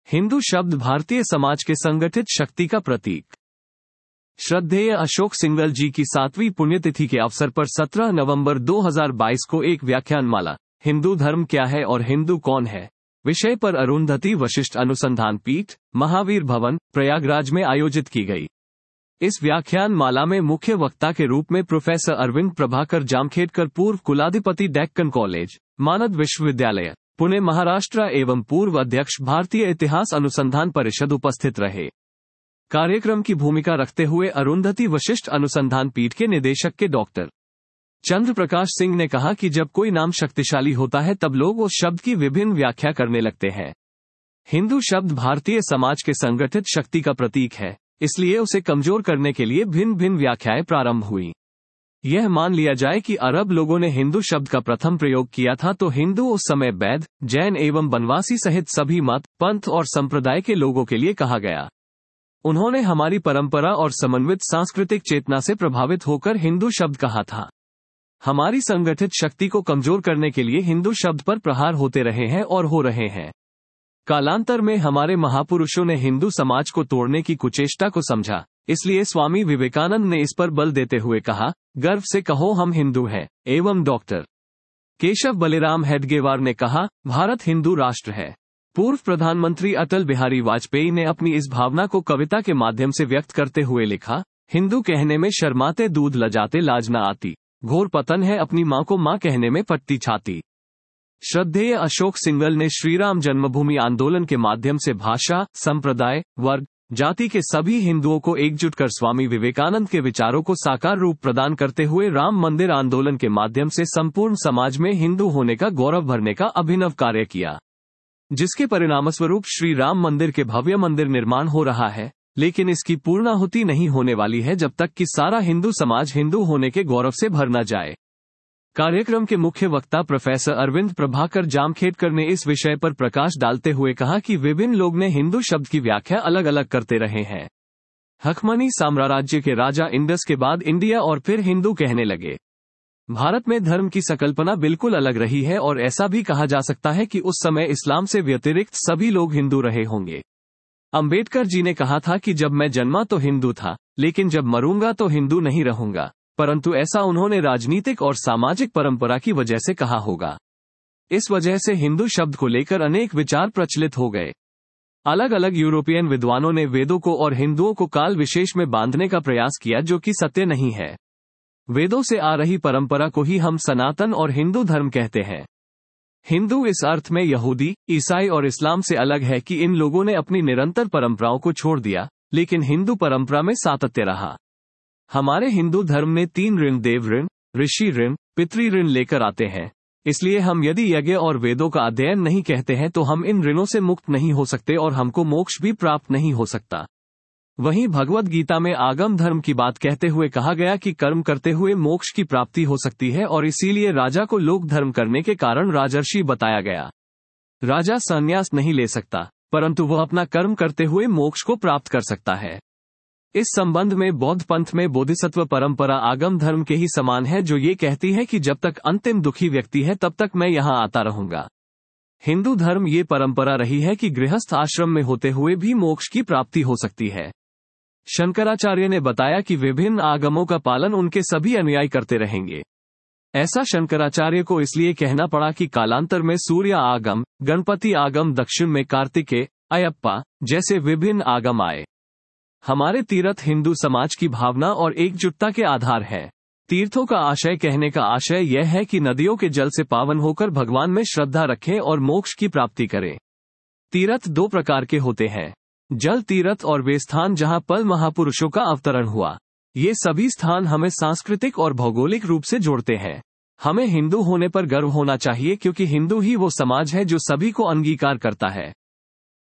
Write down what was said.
हिंदू शब्द भारतीय समाज के संगठित शक्ति का प्रतीक। श्रद्धेय अशोक सिंघल जी की 7वीं पुण्यतिथि के अवसर पर 17 नवंबर 2022 को एक व्याख्यानमाला हिंदू धर्म क्या है और हिंदू कौन है विषय पर अरुंधति वशिष्ठ अनुसंधान पीठ, महावीर भवन, प्रयागराज में आयोजित की गई। इस व्याख्यानमाला में मुख्य वक्ता के रूप में प्रोफेसर अरविंद प्रभाकर जामखेडकर, पूर्व कुलाधिपति डेक्कन कॉलेज, मानद विश्वविद्यालय, पुणे, महाराष्ट्र एवं पूर्व अध्यक्ष भारतीय इतिहास अनुसंधान परिषद उपस्थित रहे। कार्यक्रम की भूमिका रखते हुए अरुंधति वशिष्ठ अनुसंधान पीठ के निदेशक के डॉक्टर चंद्र प्रकाश सिंह ने कहा कि जब कोई नाम शक्तिशाली होता है तब लोग उस शब्द की विभिन्न व्याख्या करने लगते हैं। हिंदू शब्द भारतीय समाज के संगठित शक्ति का प्रतीक है, इसलिए उसे कमजोर करने के लिए भिन्न भिन्न व्याख्याएं प्रारंभ हुई। यह मान लिया जाए कि अरब लोगों ने हिंदू शब्द का प्रथम प्रयोग किया था तो हिंदू उस समय वैद्य, जैन एवं बनवासी सहित सभी मत, पंथ और संप्रदाय के लोगों के लिए कहा गया। उन्होंने हमारी परंपरा और समन्वित सांस्कृतिक चेतना से प्रभावित होकर हिंदू शब्द कहा था। हमारी संगठित शक्ति को कमजोर करने के लिए हिंदू शब्द पर प्रहार होते रहे हैं और हो रहे हैं। कालांतर में हमारे महापुरुषों ने हिंदू समाज को तोड़ने की कुचेष्टा को समझा, इसलिए स्वामी विवेकानंद ने इस पर बल देते हुए कहा, गर्व से कहो हम हिंदू हैं। एवं डॉक्टर केशव बलिराम हेडगेवार ने कहा, भारत हिंदू राष्ट्र है। पूर्व प्रधानमंत्री अटल बिहारी वाजपेयी ने अपनी इस भावना को कविता के माध्यम से व्यक्त करते हुए लिखा, हिंदू कहने में शर्माते दूध लजाते लाज न आती, घोर पतन है अपनी माँ को माँ कहने में फटती छाती। श्रद्धेय अशोक सिंघल ने श्रीराम जन्मभूमि आंदोलन के माध्यम से भाषा, संप्रदाय, वर्ग, जाति के सभी हिंदुओं को एकजुट कर स्वामी विवेकानंद के विचारों को साकार रूप प्रदान करते हुए राम मंदिर आंदोलन के माध्यम से संपूर्ण समाज में हिंदू होने का गौरव भरने का अभिनव कार्य किया, जिसके परिणामस्वरूप श्री राम मंदिर के भव्य मंदिर निर्माण हो रहा है। लेकिन इसकी पूर्णाहुति नहीं होने वाली है जब तक कि सारा हिंदू समाज हिंदू होने के गौरव से भर न जाए। कार्यक्रम के मुख्य वक्ता प्रोफेसर अरविंद प्रभाकर जामखेडकर ने इस विषय पर प्रकाश डालते हुए कहा कि विभिन्न लोग ने हिंदू शब्द की व्याख्या अलग अलग करते रहे हैं। हकमनी साम्राज्य के राजा इंडस के बाद इंडिया और फिर हिंदू कहने लगे। भारत में धर्म की संकल्पना बिल्कुल अलग रही है और ऐसा भी कहा जा सकता है कि उस समय इस्लाम से व्यतिरिक्त सभी लोग हिंदू रहे होंगे। अंबेडकर जी ने कहा था कि जब मैं जन्मा तो हिंदू था, लेकिन जब मरूंगा तो हिंदू नहीं रहूंगा, परंतु ऐसा उन्होंने राजनीतिक और सामाजिक परंपरा की वजह से कहा होगा। इस वजह से हिंदू शब्द को लेकर अनेक विचार प्रचलित हो गए। अलग अलग यूरोपियन विद्वानों ने वेदों को और हिंदुओं को काल विशेष में बांधने का प्रयास किया, जो कि सत्य नहीं है। वेदों से आ रही परंपरा को ही हम सनातन और हिंदू धर्म कहते हैं। हिंदू इस अर्थ में यहूदी, ईसाई और इस्लाम से अलग है कि इन लोगों ने अपनी निरंतर परंपराओं को छोड़ दिया, लेकिन हिंदू परंपरा में सातत्य रहा। हमारे हिंदू धर्म में 3 ऋण, देव ऋण, ऋषि ऋण, पितृ ऋण लेकर आते हैं। इसलिए हम यदि यज्ञ और वेदों का अध्ययन नहीं कहते हैं तो हम इन ऋणों से मुक्त नहीं हो सकते और हमको मोक्ष भी प्राप्त नहीं हो सकता। वहीं भगवद गीता में आगम धर्म की बात कहते हुए कहा गया कि कर्म करते हुए मोक्ष की प्राप्ति हो सकती है और इसीलिए राजा को लोक धर्म करने के कारण राजर्षि बताया गया। राजा संन्यास नहीं ले सकता, परंतु वह अपना कर्म करते हुए मोक्ष को प्राप्त कर सकता है। इस संबंध में बौद्ध पंथ में बोधिसत्व परंपरा आगम धर्म के ही समान है, जो ये कहती है कि जब तक अंतिम दुखी व्यक्ति है तब तक मैं यहाँ आता रहूंगा। हिंदू धर्म ये परंपरा रही है कि गृहस्थ आश्रम में होते हुए भी मोक्ष की प्राप्ति हो सकती है। शंकराचार्य ने बताया कि विभिन्न आगमों का पालन उनके सभी अनुयायी करते रहेंगे। ऐसा शंकराचार्य को इसलिए कहना पड़ा कि कालांतर में सूर्य आगम, गणपति आगम, दक्षिण में कार्तिकेय, अयप्पा जैसे विभिन्न आगम आए। हमारे तीर्थ हिंदू समाज की भावना और एकजुटता के आधार है। तीर्थों का आशय कहने का आशय यह है कि नदियों के जल से पावन होकर भगवान में श्रद्धा रखें और मोक्ष की प्राप्ति करें। तीर्थ 2 प्रकार के होते हैं, जल तीर्थ और वे स्थान जहां पल महापुरुषों का अवतरण हुआ। ये सभी स्थान हमें सांस्कृतिक और भौगोलिक रूप से जोड़ते हैं। हमें हिंदू होने पर गर्व होना चाहिए, क्योंकि हिंदू ही वो समाज है जो सभी को अंगीकार करता है।